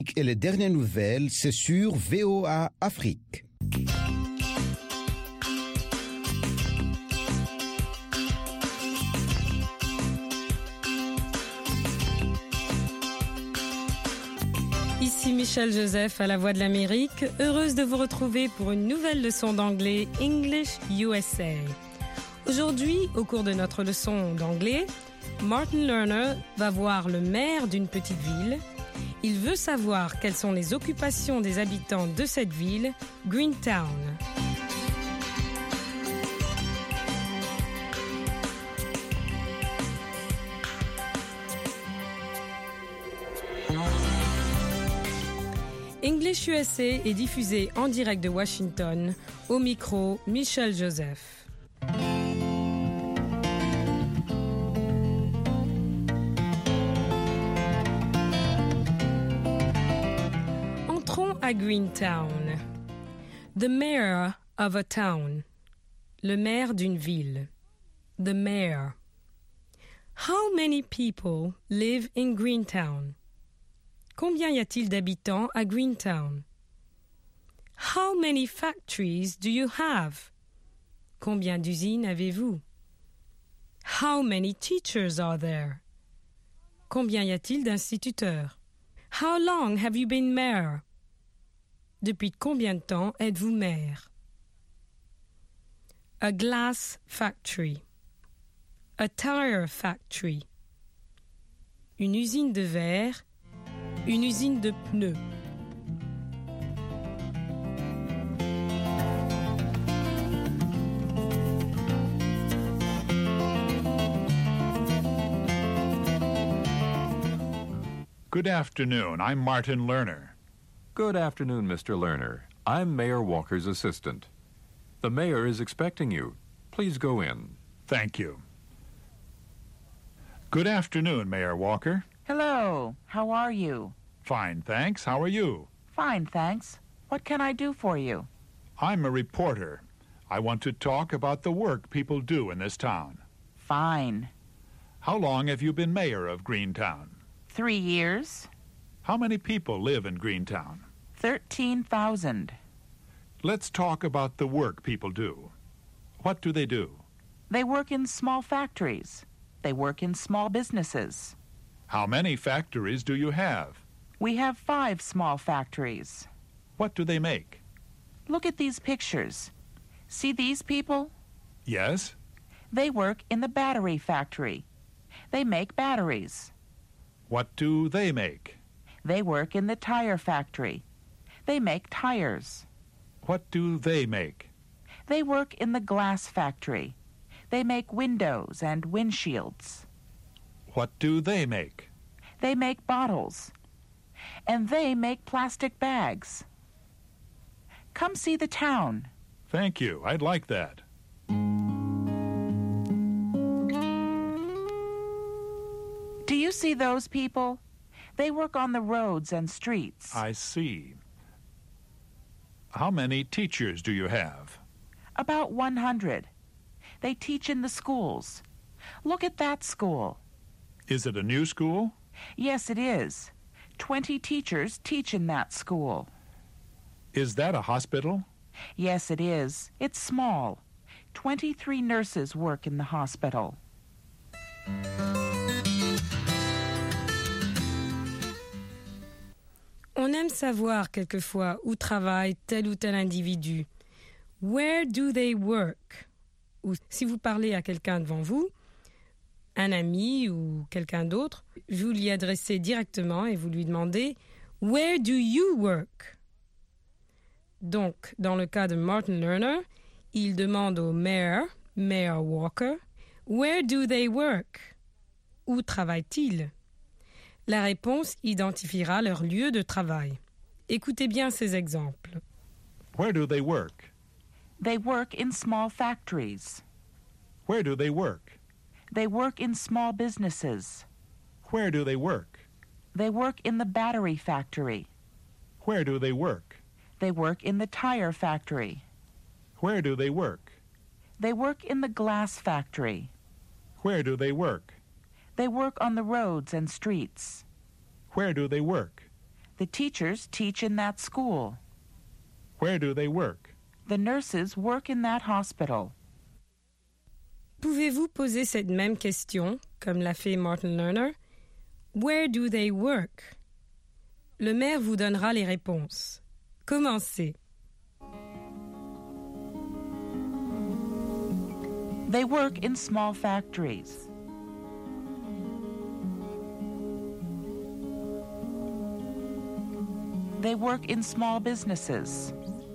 Et les dernières nouvelles, c'est sur VOA Afrique. Ici Michel Joseph à la Voix de l'Amérique, heureuse de vous retrouver pour une nouvelle leçon d'anglais English USA. Aujourd'hui, au cours de notre leçon d'anglais, Martin Lerner va voir le maire d'une petite ville. Il veut savoir quelles sont les occupations des habitants de cette ville, Greentown. English USA est diffusé en direct de Washington, au micro Michel Joseph. Entrons à Greentown. The mayor of a town. Le maire d'une ville. The mayor. How many people live in Greentown? Combien y a-t-il d'habitants à Greentown? How many factories do you have? Combien d'usines avez-vous? How many teachers are there? Combien y a-t-il d'instituteurs? How long have you been mayor? Depuis combien de temps êtes-vous maire? A glass factory. A tire factory. Une usine de verre. Une usine de pneus. Good afternoon. I'm Martin Lerner. Good afternoon, Mr. Lerner. I'm Mayor Walker's assistant. The mayor is expecting you. Please go in. Thank you. Good afternoon, Mayor Walker. Hello. How are you? Fine, thanks. How are you? Fine, thanks. What can I do for you? I'm a reporter. I want to talk about the work people do in this town. Fine. How long have you been mayor of Greentown? 3 years. How many people live in Greentown? 13,000. Let's talk about the work people do. What do they do? They work in small factories. They work in small businesses. How many factories do you have? We have 5 small factories. What do they make? Look at these pictures. See these people? Yes? They work in the battery factory. They make batteries. What do they make? They work in the tire factory. They make tires. What do they make? They work in the glass factory. They make windows and windshields. What do they make? They make bottles. And they make plastic bags. Come see the town. Thank you. I'd like that. Do you see those people? They work on the roads and streets. I see. How many teachers do you have? About 100. They teach in the schools. Look at that school. Is it a new school? Yes, it is. 20 teachers teach in that school. Is that a hospital? Yes, it is. It's small. 23 nurses work in the hospital. On aime savoir quelquefois où travaille tel ou tel individu. Where do they work? Ou si vous parlez à quelqu'un devant vous, un ami ou quelqu'un d'autre, vous lui adressez directement et vous lui demandez « Where do you work ?» Donc, dans le cas de Martin Lerner, il demande au mayor, Mayor Walker, « Where do they work ?» Où travaillent-ils? La réponse identifiera leur lieu de travail. Écoutez bien ces exemples. Where do they work? They work in small factories. Where do they work? They work in small businesses. Where do they work? They work in the battery factory. Where do they work? They work in the tire factory. Where do they work? They work in the glass factory. Where do they work? They work on the roads and streets. Where do they work? The teachers teach in that school. Where do they work? The nurses work in that hospital. Pouvez-vous poser cette même question, comme l'a fait Martin Lerner? Where do they work? Le maire vous donnera les réponses. Commencez. They work in small factories. They work in small businesses.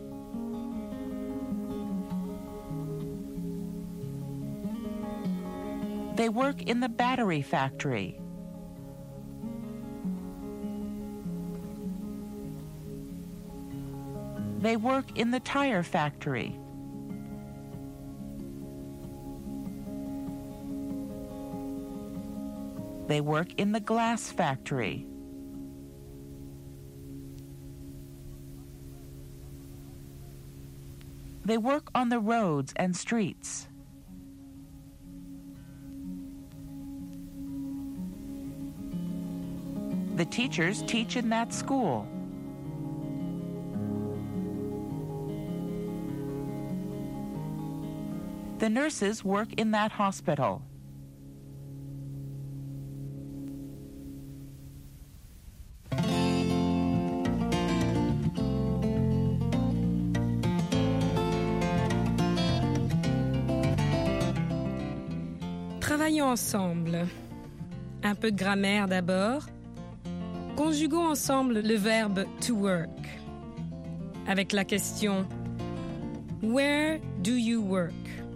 They work in the battery factory. They work in the tire factory. They work in the glass factory. They work on the roads and streets. The teachers teach in that school. The nurses work in that hospital. Travaillons ensemble. Un peu de grammaire d'abord. Conjuguons ensemble le verbe to work avec la question Where do you work?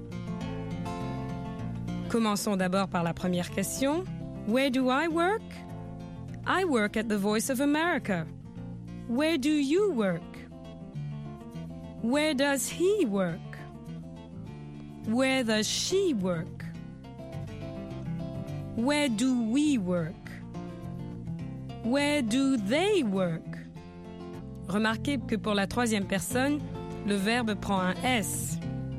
Commençons d'abord par la première question. Where do I work? I work at the Voice of America. Where do you work? Where does he work? Where does she work? Where do we work? Where do they work? Remarquez que pour la troisième personne, le verbe prend un S.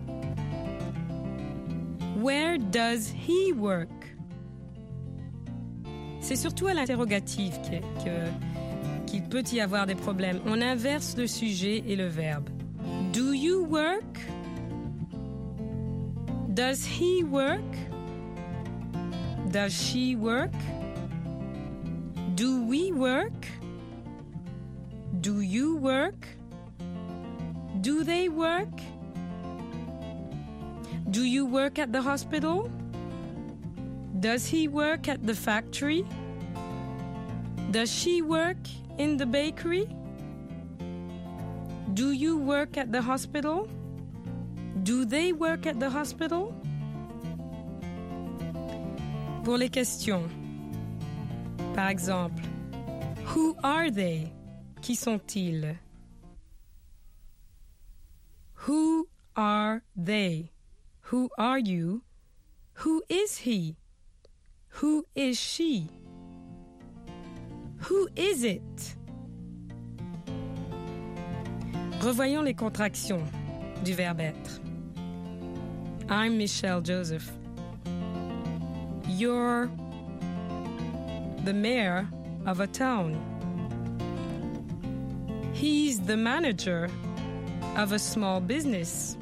Where does he work? C'est surtout à l'interrogatif qu'il peut y avoir des problèmes. On inverse le sujet et le verbe. Do you work? Does he work? Does she work? Do we work? Do you work? Do they work? Do you work at the hospital? Does he work at the factory? Does she work in the bakery? Do you work at the hospital? Do they work at the hospital? Pour les questions. Par exemple, who are they? Qui sont-ils? Who are they? Who are you? Who is he? Who is she? Who is it? Revoyons les contractions du verbe être. I'm Michelle Joseph. You're the mayor of a town. He's the manager of a small business.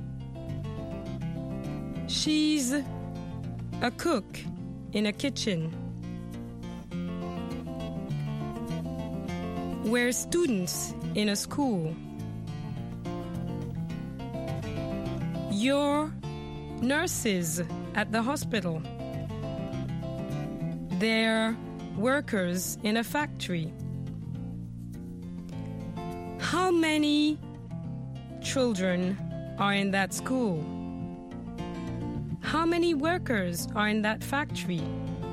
She's a cook in a kitchen. We're students in a school. You're nurses at the hospital. They're workers in a factory. How many children are in that school? How many workers are in that factory?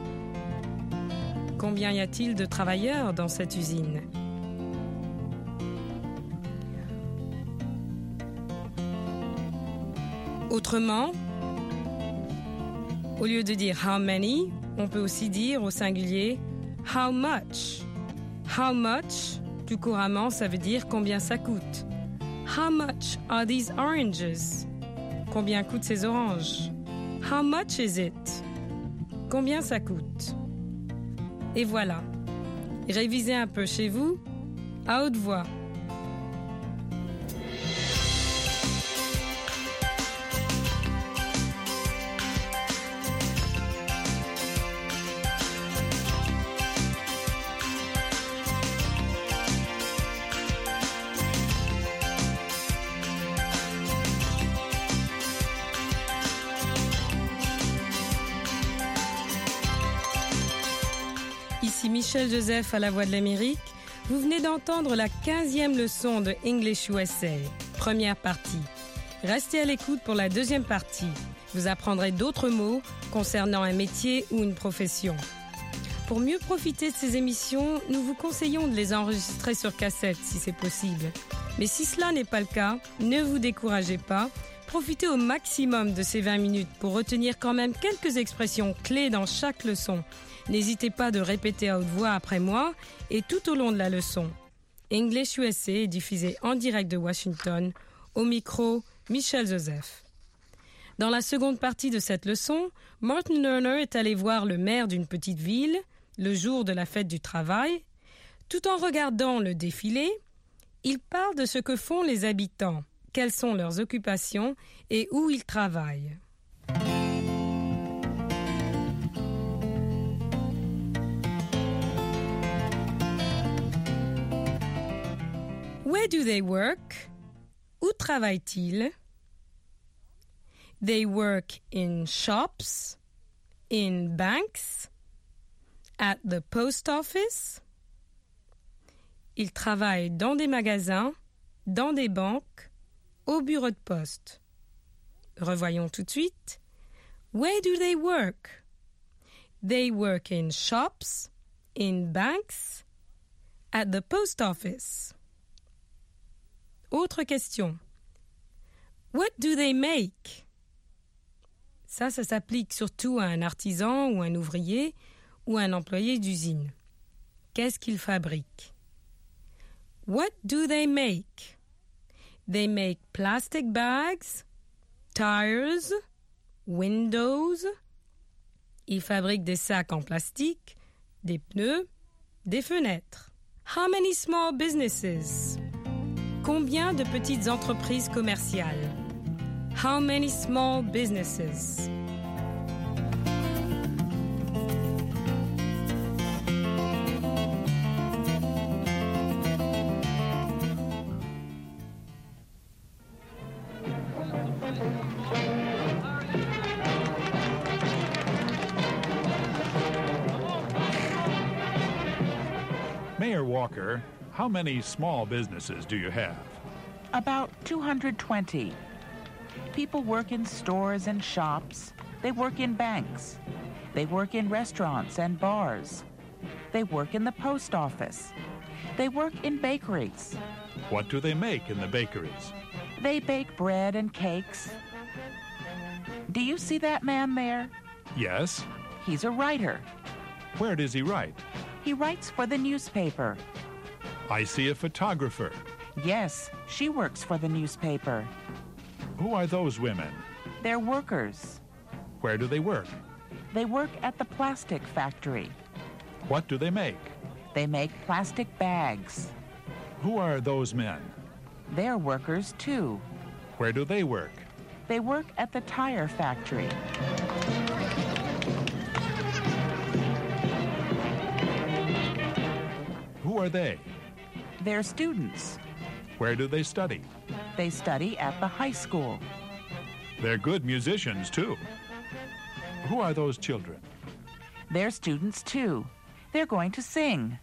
Combien y a-t-il de travailleurs dans cette usine? Autrement, au lieu de dire how many, on peut aussi dire au singulier how much. How much, plus couramment, ça veut dire combien ça coûte. How much are these oranges? Combien coûtent ces oranges? How much is it? Combien ça coûte? Et voilà. Révisez un peu chez vous à haute voix. Ici Michel Joseph à la Voix de l'Amérique. Vous venez d'entendre la 15e leçon de English USA, première partie. Restez à l'écoute pour la deuxième partie. Vous apprendrez d'autres mots concernant un métier ou une profession. Pour mieux profiter de ces émissions, nous vous conseillons de les enregistrer sur cassette si c'est possible. Mais si cela n'est pas le cas, ne vous découragez pas. Profitez au maximum de ces 20 minutes pour retenir quand même quelques expressions clés dans chaque leçon. N'hésitez pas de répéter à haute voix après moi et tout au long de la leçon. English USA est diffusé en direct de Washington. Au micro, Michel Joseph. Dans la seconde partie de cette leçon, Martin Lerner est allé voir le maire d'une petite ville, le jour de la fête du travail. Tout en regardant le défilé, il parle de ce que font les habitants, quelles sont leurs occupations et où ils travaillent. Where do they work? Où travaillent-ils? They work in shops, in banks, at the post office. Ils travaillent dans des magasins, dans des banques, au bureau de poste. Revoyons tout de suite. Where do they work? They work in shops, in banks, at the post office. Autre question. What do they make? Ça s'applique surtout à un artisan ou un ouvrier ou un employé d'usine. Qu'est-ce qu'ils fabriquent? What do they make? They make plastic bags, tires, windows. Ils fabriquent des sacs en plastique, des pneus, des fenêtres. How many small businesses? Combien de petites entreprises commerciales? How many small businesses? Mayor Walker, how many small businesses do you have? About 220. People work in stores and shops. They work in banks. They work in restaurants and bars. They work in the post office. They work in bakeries. What do they make in the bakeries? They bake bread and cakes. Do you see that man there? Yes. He's a writer. Where does he write? He writes for the newspaper. I see a photographer. Yes, she works for the newspaper. Who are those women? They're workers. Where do they work? They work at the plastic factory. What do they make? They make plastic bags. Who are those men? They're workers too. Where do they work? They work at the tire factory. Who are they? They're students. Where do they study? They study at the high school. They're good musicians, too. Who are those children? They're students too. They're going to sing.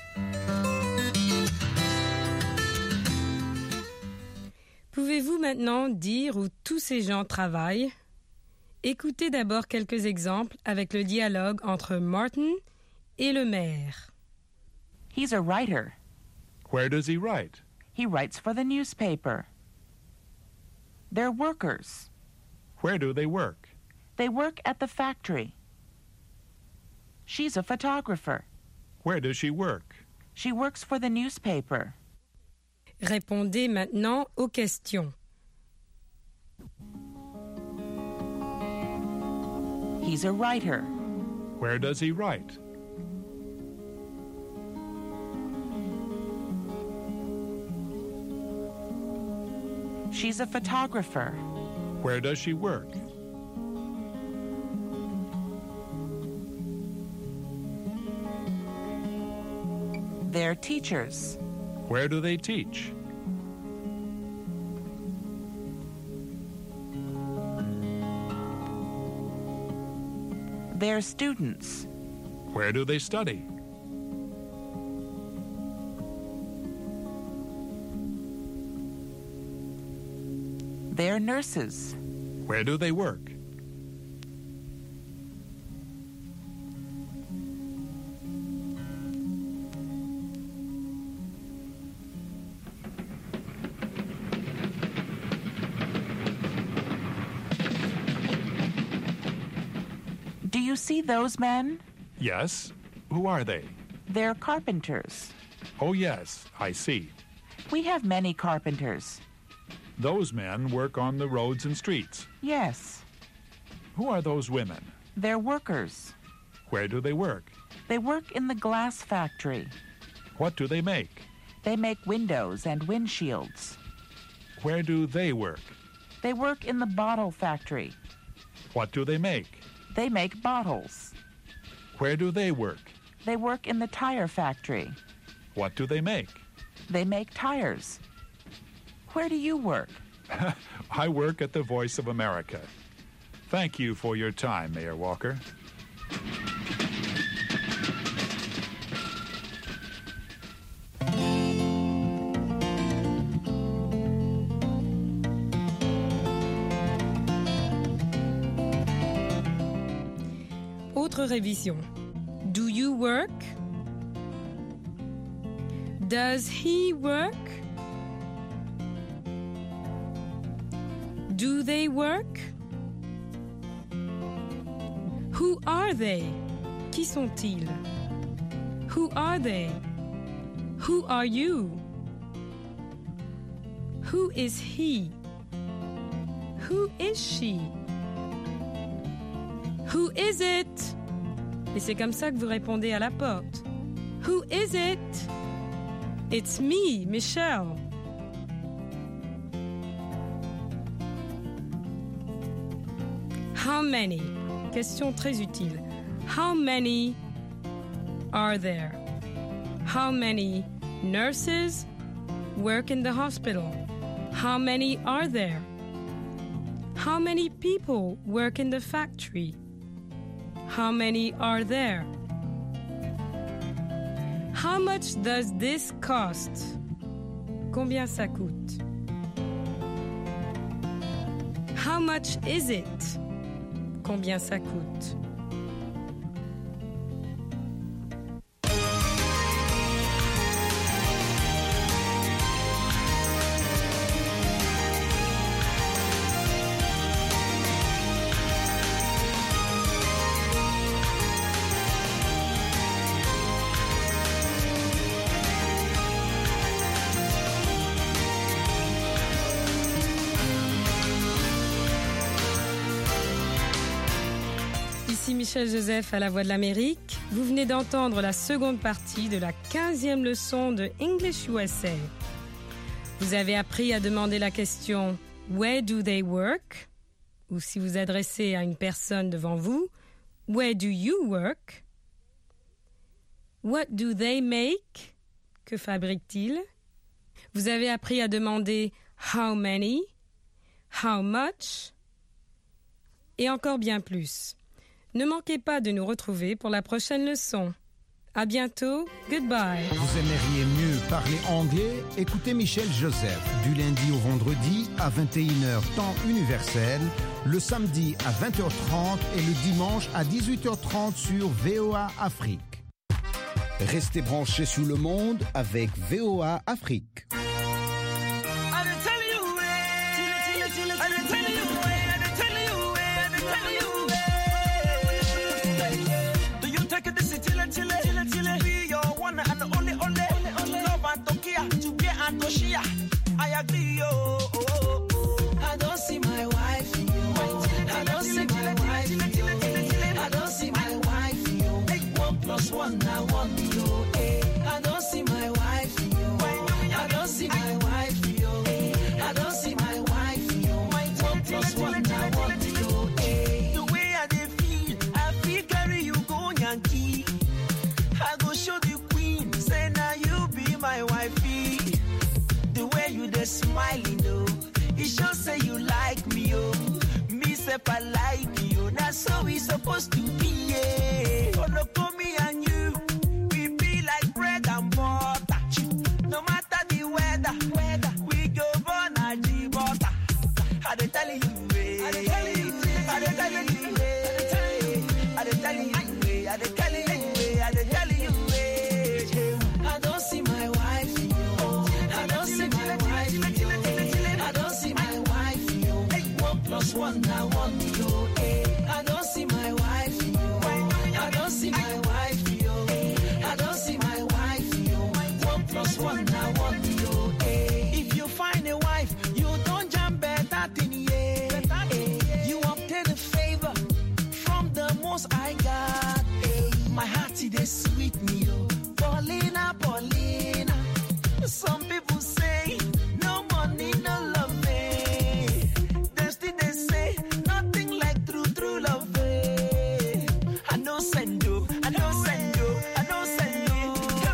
Pouvez-vous maintenant dire où tous ces gens travaillent? Écoutez d'abord quelques exemples avec le dialogue entre Martin et le maire. He's a writer. Where does he write? He writes for the newspaper. They're workers. Where do they work? They work at the factory. She's a photographer. Where does she work? She works for the newspaper. Répondez maintenant aux questions. He's a writer. Where does he write? She's a photographer. Where does she work? They're teachers. Where do they teach? They're students. Where do they study? They're nurses. Where do they work? Do you see those men? Yes. Who are they? They're carpenters. Oh, yes, I see. We have many carpenters. Those men work on the roads and streets. Yes. Who are those women? They're workers. Where do they work? They work in the glass factory. What do they make? They make windows and windshields. Where do they work? They work in the bottle factory. What do they make? They make bottles. Where do they work? They work in the tire factory. What do they make? They make tires. Where do you work? I work at the Voice of America. Thank you for your time, Mayor Walker. Autre révision. Do you work? Does he work? Do they work? Who are they? Qui sont-ils? Who are they? Who are you? Who is he? Who is she? Who is it? Et c'est comme ça que vous répondez à la porte. Who is it? It's me, Michelle. How many? Question très utile. How many are there? How many nurses work in the hospital? How many are there? How many people work in the factory? How many are there? How much does this cost? Combien ça coûte? How much is it? Combien ça coûte? Ici Michel Joseph à la Voix de l'Amérique. Vous venez d'entendre la seconde partie de la 15e leçon de English USA. Vous avez appris à demander la question « Where do they work ?» ou si vous adressez à une personne devant vous « Where do you work ?» What do they make? Que fabriquent-ils? Vous avez appris à demander « How many ?» How much? Et encore bien plus. Ne manquez pas de nous retrouver pour la prochaine leçon. À bientôt. Goodbye. Vous aimeriez mieux parler anglais? Écoutez Michel Joseph du lundi au vendredi à 21h temps universel, le samedi à 20h30 et le dimanche à 18h30 sur VOA Afrique. Restez branchés sous le monde avec VOA Afrique. I agree, I don't see my wife in you. I don't see my wife in you. I don't see my wife in you. 1+1, I want you. I don't see my wife in you. I don't see my wife in you. I don't see my wife. wifey, the way you dey smiling, oh, it shows say you like me, oh. Me say I like you, that's how we supposed to be, yeah. Follow me and you, we be like bread and butter. No matter the weather, we go born a G-butter. I dey tell you, I dey tell you, I dey tell you, I dey tell you, I dey tell you, I dey tell you. I don't see my wife, I don't see my wife, I don't see my wife, 1 + 1 now 1, yo. I don't see my wife, I don't see my wife, I don't see my wife, 1 + 1 now 1, yo. If you find a wife, you don't jump better than you obtain a favor from the most I got. My heart is sweet me, yo. Paulina, Paulina. Some people say no money, no love. They still they say nothing like true love. I know send you, I know send you, I know send you.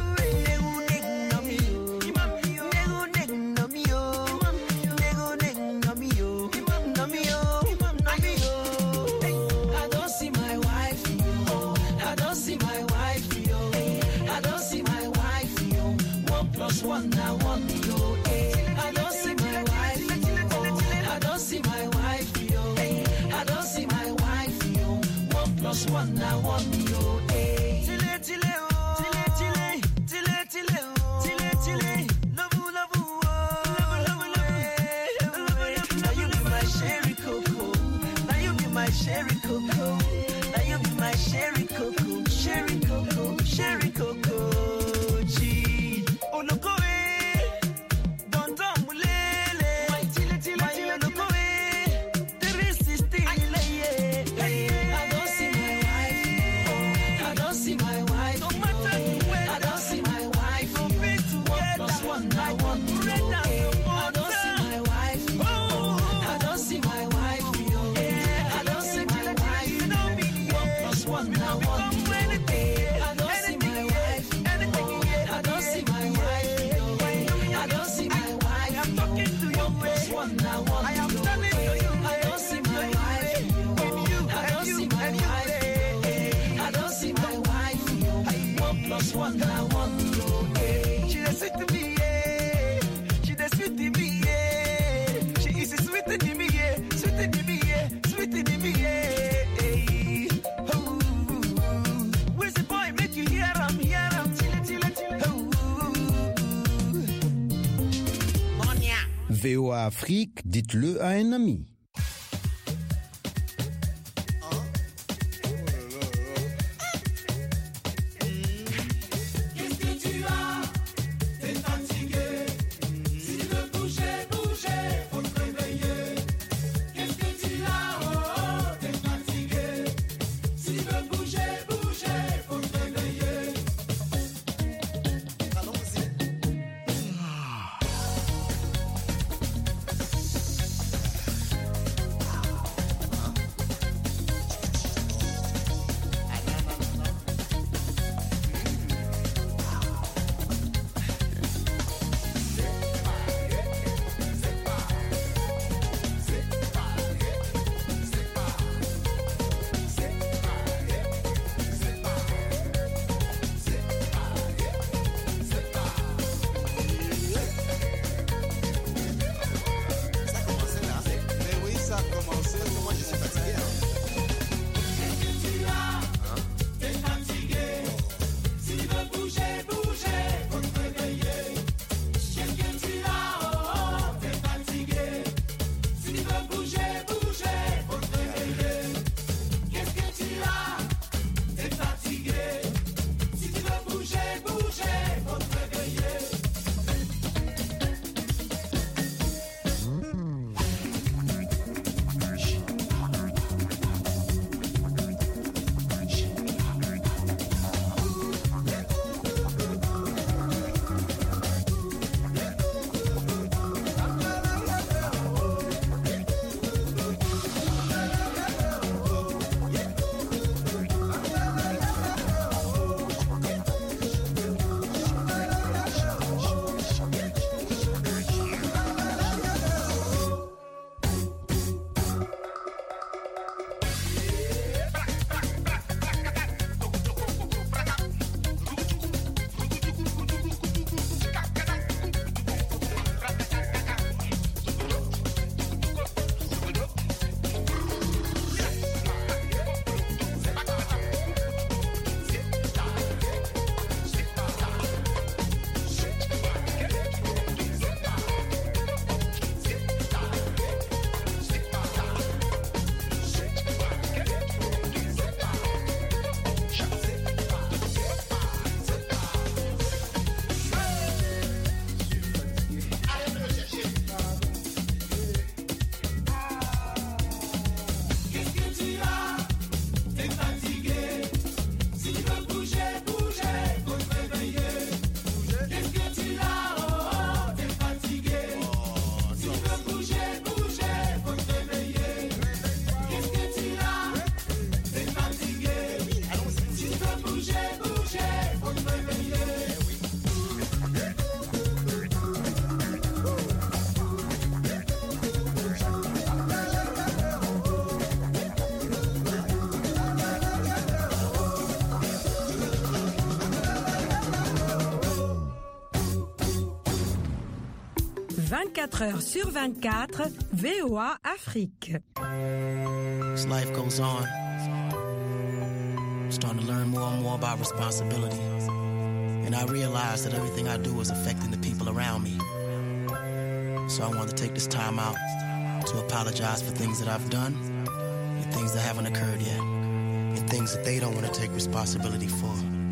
I don't see my wife, I don't see my wife, I don't see my wife, 1 + 1 now 1, yo. I don't see my wife, I don't see my wife, I don't see my wife, 1 + 1 now 1, yo. Tile tile oh, tile tile tile oh, tile love oh, now you be my sherry cocoa, now you be my sherry cocoa, now you be my sherry cocoa, sherry cocoa, sherry cocoa. Gee, oh look away, don't mulele, my tile tile look away, there is this thing, I don't see my wife, I don't see my wife, no matter the weather, I don't see my wife, 1 + 1 now 1, I don't see my wife, I don't see my wife, I don't see my wife, 1 + 1 now 1, I don't see my wife, I don't see my wife, I don't see my wife, I'm talking to you, 1 + 1 now 1, I am telling you, I don't see my wife, I don't see my wife, I don't see my wife, 1 + 1 now 1, she is sweet to me, yeah. She is sweet to me, yeah. She is sweet to me, yeah. Sweet to me, yeah. Sweet to me, yeah. Oh, where's the boy? Make you hear him, hear him. Oh, Monia. VOA Afrique, dites-le à un ami. Qu'est-ce que tu as? T'es fatigué. Si tu veux bouger, faut te réveiller. Qu'est-ce que tu as? Oh, t'es fatigué. Si tu veux bouger, faut te réveiller. Allons-y. 24 heures sur 24, VOA Afrique. As life goes on, I'm starting to learn more and more about responsibility. And I realize that everything I do is affecting the people around me. So I want to take this time out to apologize for things that I've done and things that haven't occurred yet, and things that they don't want to take responsibility for.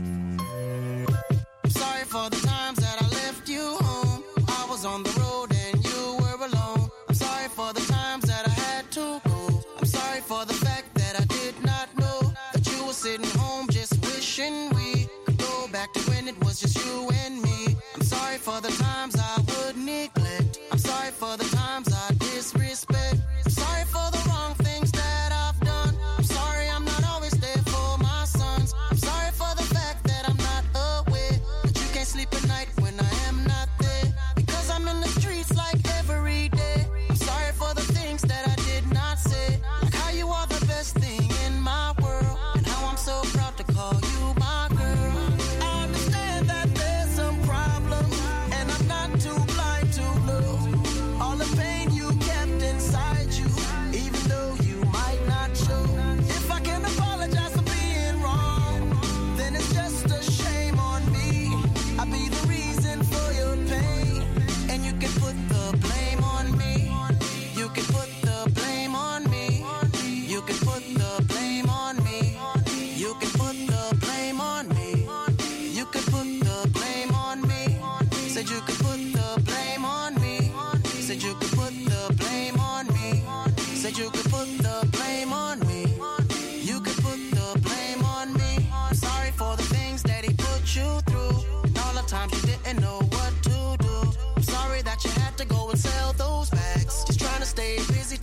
I'm sorry for the times that I left you home. I was on the road and you were alone. I'm sorry for the times that I had to go. I'm sorry for the fact that I did not know that you were sitting home just wishing we could go back to when it was just you and me. I'm sorry for the times I would neglect. I'm sorry for the times I disrespect. I'm sorry for the wrong things that I've done. I'm sorry I'm not always there for my sons. I'm sorry for the fact that I'm not aware that you can't sleep at night when I am not there, because I'm in the streets like every day. I'm sorry for the things that I did not say, like how you are the best thing in my world, and how I'm so proud to call you my girl. I understand that there's some problems, and I'm not too blind to know all the pain you kept inside you, even though you might not show. If I can apologize for being wrong, then it's just a shame on me. I'll be the reason for your pain, and you can put the blame on me. You can put the blame on me. You can put the blame on me. You can put the blame on me. You can put the blame on me. Said you could put the blame on me. Said you could put the blame on me. Said you could put the blame on me. You could put the blame on me. I'm sorry for the things that he put you through, and all the times you didn't know what to do. I'm sorry that you had to go and sell those bags, just trying to stay busy